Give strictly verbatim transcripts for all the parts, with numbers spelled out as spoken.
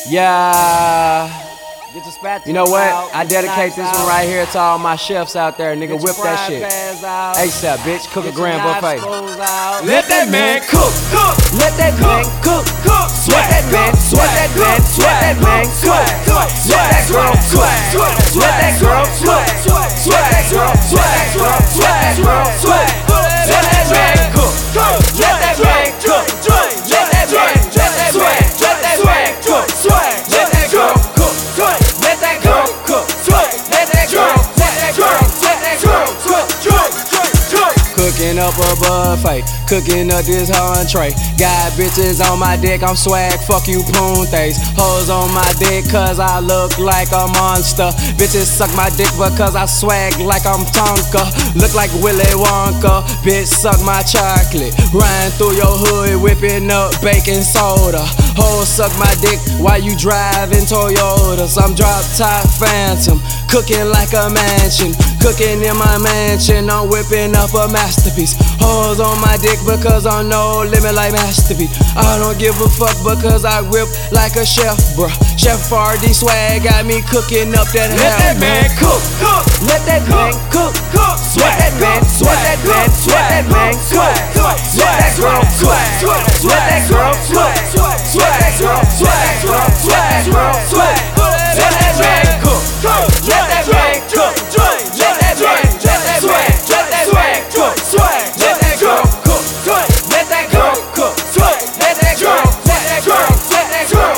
Yeah. Get the spatula. You know what? out, I dedicate this out. one right here to all my chefs out there. Nigga, Get whip your that frying shit. pans out. ASAP, bitch. Cook a Get grand your buffet. nachos out. Let that man cook, cook. Let that man cook, cook. Let that man, let that man, let that man cook, cook. Let that girl cook, let that girl cook, let that girl, let that girl, let that girl cook. Let that man cook, cook. Let that man cook, let that man, let that man, let that man cook, let that girl cook, let that girl cook, let that girl, let that girl, let that girl cook, cook. Cooking up a buffet, cooking up this entree. Got bitches on my dick, I'm swag, fuck you puntes. Hoes on my dick cause I look like a monster. Bitches suck my dick because I swag like I'm Tonka. Look like Willy Wonka, bitch suck my chocolate. Riding through your hood, whipping up baking soda. Hoes suck my dick while you driving Toyotas. I'm drop top phantom, cooking like a mansion. Cooking in my mansion, I'm whipping up a masterpiece. Hoes on my dick because I'm no limit like Master P. I don't give a fuck because I whip like a chef, bruh. Chef R D swag got me cooking up that hell. Let that man cook, cook. Let that man cook, cook. Let that man, let that man, let that man cook. Let that girl cook, let that girl cook. Let that girl, let that girl, let that girl cook. Let that man cook, let that man cook. Let that man, let that man, let that man cook. Let that girl cook, let that girl cook. Let that girl, let that girl, let that girl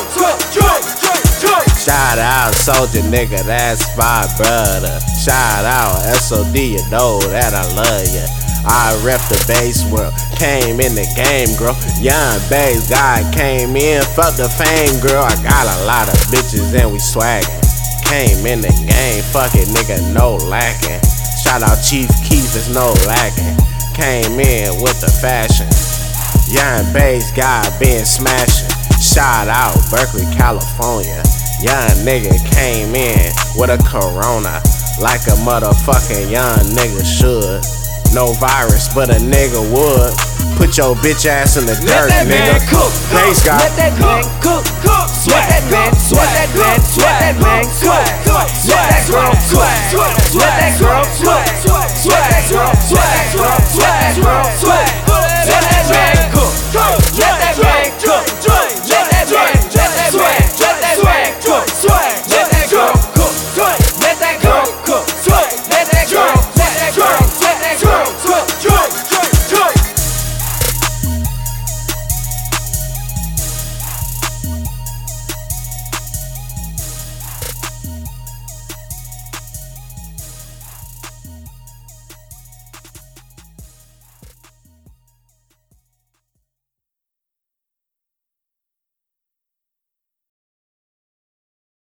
cook. Shout out Soldier nigga, that's my brother. Shout out S O D, you know that I love ya. I rep the bass world, came in the game, girl. Young bass guy came in, fuck the fame, girl. I got a lot of bitches and we swaggin'. Came in the game, fuck it, nigga, no lacking. Shout out Chief Keef, it's no lacking. Came in with the fashion. Young bass guy been smashing. Shout out Berkeley, California. Young nigga came in with a Corona, like a motherfucking young nigga should. No virus, but a nigga would. Put your bitch ass in the dirt, nigga. Bass guy. Let that man cook, cook. Let that man, let that man, let that man cook. Let that girl cook. Let that girl cook. Let that girl, let that girl, let that girl cook.